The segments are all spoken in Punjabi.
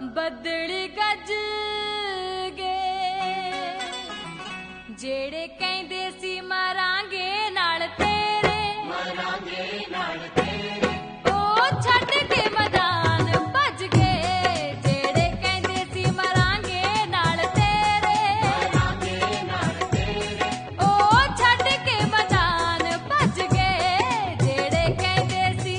ਬੱਦਲ ਗੱਜ ਗਏ ਜਿਹੜੇ ਕਹਿੰਦੇ ਸੀ ਮਰਾਂਗੇ ਨਾਲ ਤੇਰੇ ਉਹ ਛੱਡ ਕੇ ਮੈਦਾਨ ਭੱਜ ਗਏ ਜਿਹੜੇ ਕਹਿੰਦੇ ਸੀ ਮਰਾਂਗੇ ਨਾਲ ਤੇਰੇ ਉਹ ਛੱਡ ਕੇ ਮੈਦਾਨ ਭੱਜ ਗਏ ਜਿਹੜੇ ਕਹਿੰਦੇ ਸੀ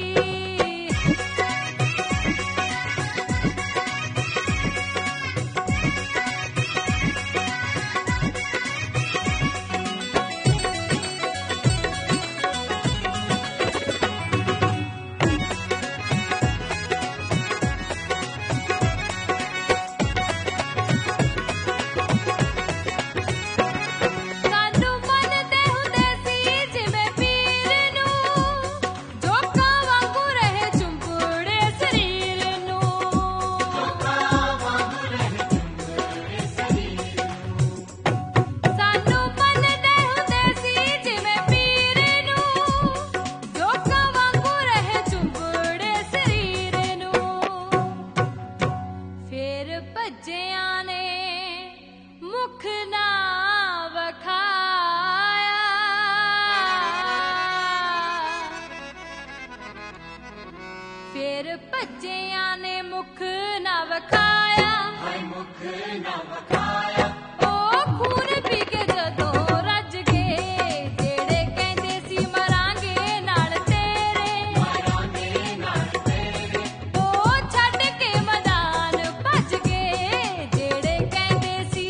ਭੱਜਿਆਂ ਨੇ ਮੁਖ ਨਾ ਵਖਾਇਆ ਫਿਰ ਭੱਜਿਆਂ ਨੇ ਮੁਖ ਨਾ ਵਖਾਇਆ ਉਹ ਖੂਨ ਪੀ ਕੇ ਜਦੋਂ ਰੱਜ ਗਏ ਜਿਹੜੇ ਕਹਿੰਦੇ ਸੀ ਮਰਾਂਗੇ ਨਾਲ ਤੇਰੇ ਉਹ ਛੱਡ ਕੇ ਮੈਦਾਨ ਭੱਜ ਗਏ ਜਿਹੜੇ ਕਹਿੰਦੇ ਸੀ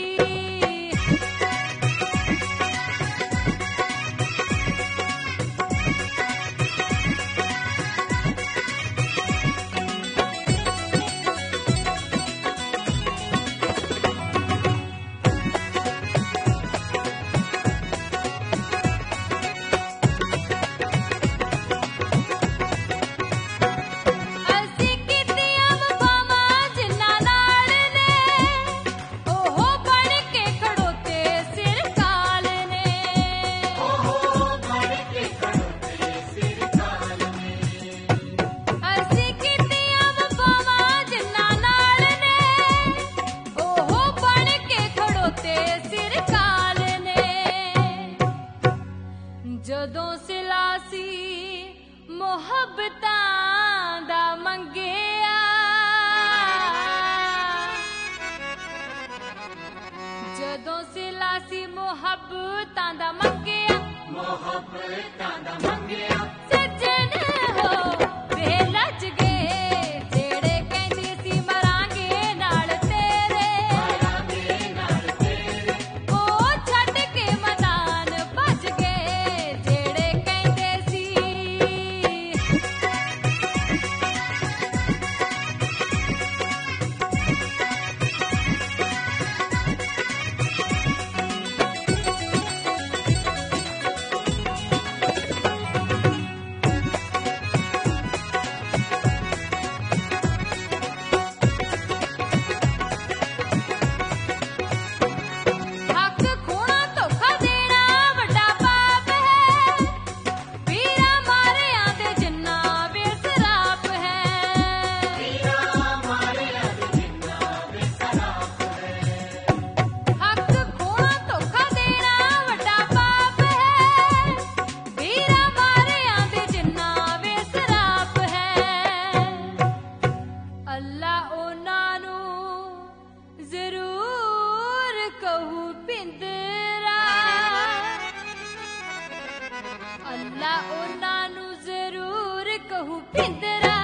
ਜਦੋਂ ਸਿਲਾਸੀ ਮੁਹੱਬਤਾਂ ਦਾ ਮੰਗਿਆ ਜਦੋਂ ਸਿਲਾਸੀ ਮੁਹੱਬਤਾਂ ਦਾ ਮੰਗਿਆ ਸੱਜਣ ਹੋ ਵੇ ਲੱਜ ਗਏ ਜਿਹੜੇ ਕਹਿੰਦੇ ਸੀ ਮਰਾਂਗੇ ਨਾਲ ਤੇਰੇ ਉਹ ਛੱਡ ਕੇ ਮੈਦਾਨ ਭੱਜ ਗਏ ਜਿਹੜੇ ਕਹਿੰਦੇ ਸੀ ਅੱਲਾ ਉਹਨਾਂ ਨੂੰ ਜ਼ਰੂਰ ਕਹੂ ਪਿੰਦਰਾ